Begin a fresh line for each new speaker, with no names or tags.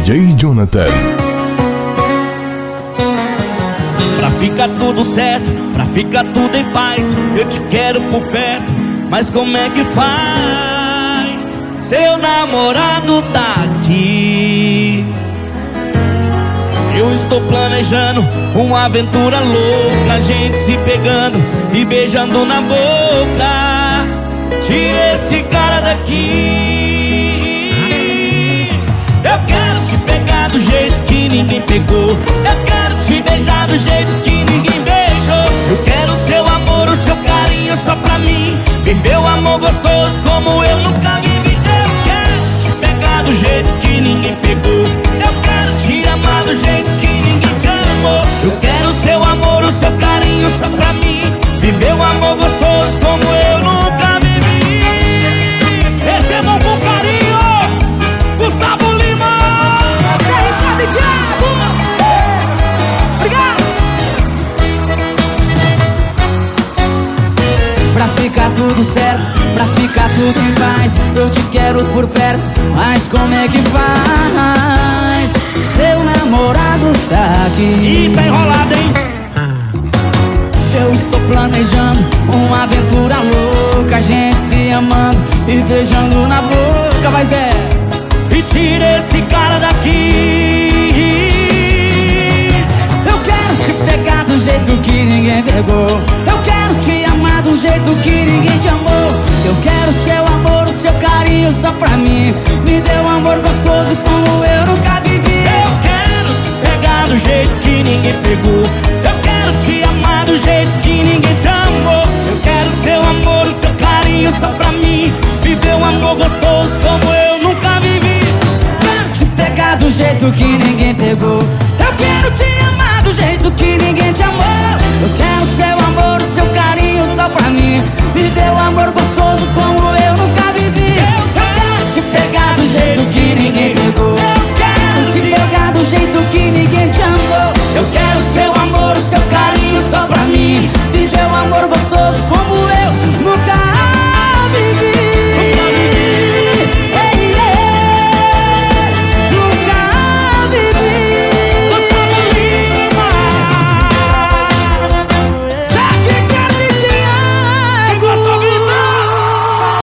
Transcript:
DJ Jonathan.
Pra ficar tudo certo, pra ficar tudo em paz, eu te quero por perto, mas como é que faz? Seu namorado tá aqui. Eu estou planejando uma aventura louca, a gente se pegando e beijando na boca. Tira esse cara daqui. Eu quero te pegar do jeito que ninguém pegou, eu quero te beijar do jeito que ninguém beijou. Eu quero seu amor, o seu carinho só pra mim, viver o amor gostoso como eu nunca vivi. Eu quero te pegar do jeito que ninguém pegou, eu quero te amar do jeito que ninguém te amou. Eu quero seu amor, o seu carinho só pra mim, viver o amor gostoso como eu nunca vivi. Recebam com carinho Gustavo Lima,
Ricardo e Thiago. Obrigado. Pra ficar tudo certo, pra ficar tudo em paz, eu te quero por perto, mas como é que faz? Seu namorado tá aqui.
e tá enrolado, hein?
Eu estou planejando uma aventura louca, a gente se amando e beijando na boca. Mas
E tira esse cara daqui.
eu quero te pegar do jeito que ninguém pegou, eu quero te amar do jeito que ninguém te amou. Eu quero seu amor, o seu carinho só pra mim, me dê um amor gostoso como eu nunca vivi.
Eu quero te pegar do jeito que ninguém pegou, eu quero te amar do jeito que ninguém te amou. Eu quero seu amor, o seu carinho só pra mim, viver um amor gostoso como eu nunca vivi.
Quero te pegar do jeito que ninguém pegou,